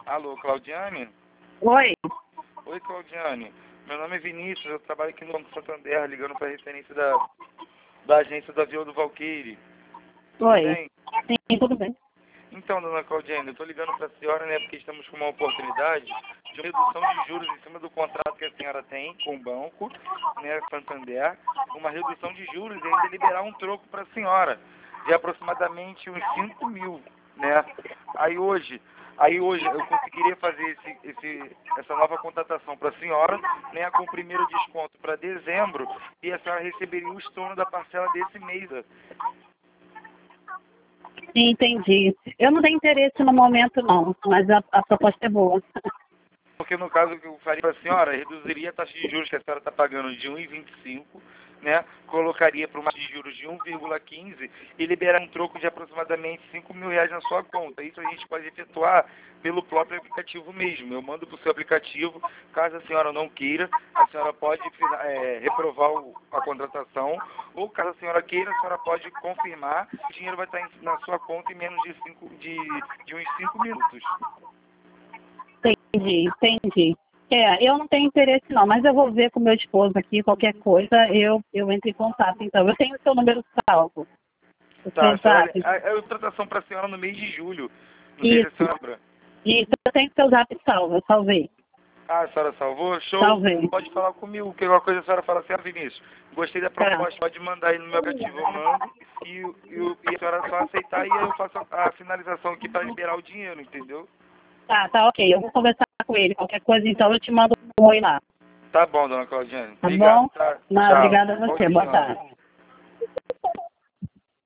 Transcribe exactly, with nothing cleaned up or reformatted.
Alô, Claudiane? Oi. Oi, Claudiane. Meu nome é Vinícius, eu trabalho aqui no Banco Santander, ligando para a referência da, da agência da Vila do Valqueire. Tudo Oi. bem? Sim, tudo bem. Então, dona Claudiane, eu estou ligando para a senhora, né, porque estamos com uma oportunidade de redução de juros em cima do contrato que a senhora tem com o banco, né, Santander, uma redução de juros e ainda liberar um troco para a senhora, de aproximadamente uns cinco mil, né? Aí hoje, aí hoje eu conseguiria fazer esse, esse, essa nova contratação para a senhora, né, com o primeiro desconto para dezembro, e a senhora receberia o estorno da parcela desse mês. Sim, entendi. Eu não tenho interesse no momento, não, mas a, a proposta é boa. Porque no caso que eu faria para a senhora, reduziria a taxa de juros que a senhora está pagando de um vírgula vinte e cinco, né? Colocaria para uma taxa de juros de um vírgula quinze e liberar um troco de aproximadamente cinco mil reais na sua conta. Isso a gente pode efetuar pelo próprio aplicativo mesmo. Eu mando para o seu aplicativo, caso a senhora não queira, a senhora pode é, reprovar o, a contratação, ou caso a senhora queira, a senhora pode confirmar, o dinheiro vai estar em, na sua conta em menos de, cinco, de, de uns cinco minutos. Entendi, entendi. É, eu não tenho interesse não, mas eu vou ver com meu esposo aqui, qualquer coisa, eu, eu entro em contato. Então, eu tenho o seu número salvo. O Tá, seu a senhora, zap. a, a contratação para a senhora no mês de julho. Não sei se a Isso, senhora lembra. isso, eu tenho o seu zap salvo, eu salvei. Ah, a senhora salvou? Show. Salvei. Pode falar comigo, que alguma coisa a senhora fala assim, ah, Vinícius, gostei da Tá, proposta, pode mandar aí no meu aplicativo, eu mando, e, e, e a senhora só aceitar e aí eu faço a, a finalização aqui para liberar o dinheiro, entendeu? tá, tá, ok. Eu vou conversar com ele. Qualquer coisa, então, eu te mando um oi lá. Tá bom, dona Claudiane. Tá Obrigado, bom? tá? Não, Tchau. obrigada a Bom você. Boa dia. tarde.